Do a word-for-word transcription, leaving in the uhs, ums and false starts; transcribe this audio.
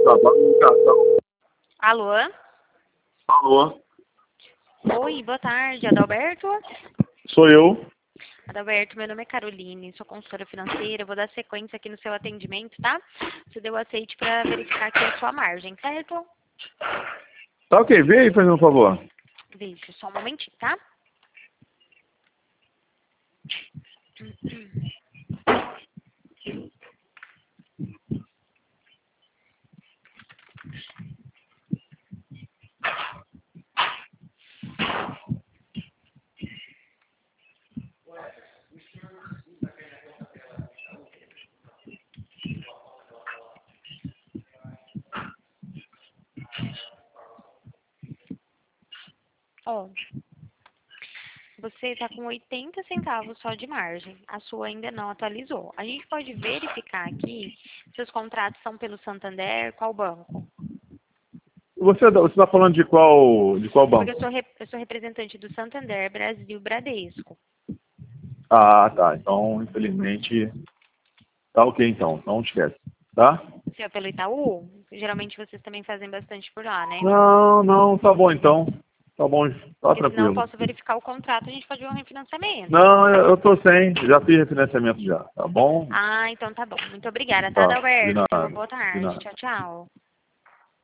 trabalho no cartão. Alô? Alô? Oi, boa tarde, Adalberto? Sou eu. Adalberto, meu nome é Caroline, sou consultora financeira, vou dar sequência aqui no seu atendimento, tá? Você deu aceite para verificar aqui a sua margem, certo? Tá ok, vê aí, fazendo um favor. Deixa só um momentinho, tá? Ó, você está com oitenta centavos só de margem. A sua ainda não atualizou. A gente pode verificar aqui se os contratos são pelo Santander, qual banco? Você, você tá falando de qual, de qual Porque banco? eu sou, rep- eu sou representante do Santander Brasil Bradesco. Ah, tá. Então, infelizmente, tá ok então. Não esquece. Tá? Se é pelo Itaú, geralmente vocês também fazem bastante por lá, né? Não, não, tá bom então. Tá bom, tá Porque senão eu tranquilo. posso verificar o contrato e a gente pode ver um refinanciamento. Não, eu eu tô sem. Já fiz refinanciamento já. Tá bom? Ah, então tá bom. Muito obrigada, tá, Tá. De Adalberto? Tenha uma nada. boa De tarde. nada. Tchau, tchau.